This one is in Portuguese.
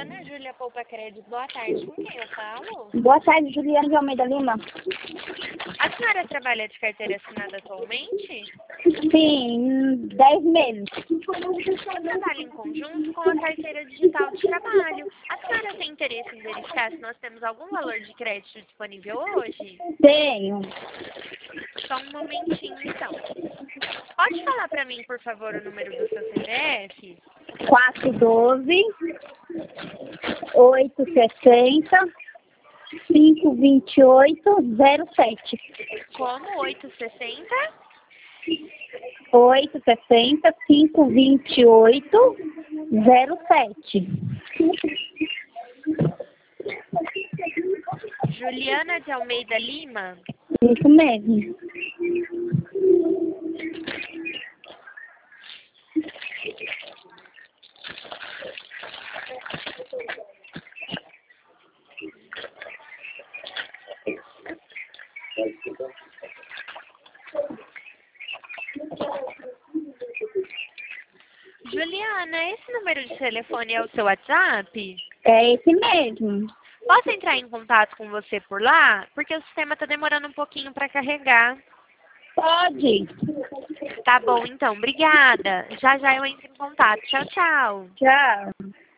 Juliana, Júlia Poupa Crédito, boa tarde. Com quem eu falo? Boa tarde, Juliana de Almeida Lima. A senhora trabalha de carteira assinada atualmente? Sim, 10 meses. Trabalha em conjunto com a carteira digital de trabalho. A senhora tem interesse em verificar se nós temos algum valor de crédito disponível hoje? Tenho. Só um momentinho, então. Pode falar para mim, por favor, o número do seu CPF? 412 860 528 07. Como? 860? 860 528 07. Juliana de Almeida Lima? Isso mesmo. Juliana, esse número de telefone é o seu WhatsApp? É esse mesmo. Posso entrar em contato com você por lá? Porque o sistema está demorando um pouquinho para carregar. Pode. Tá bom, então. Obrigada. Já já eu entro em contato. Tchau, tchau. Tchau.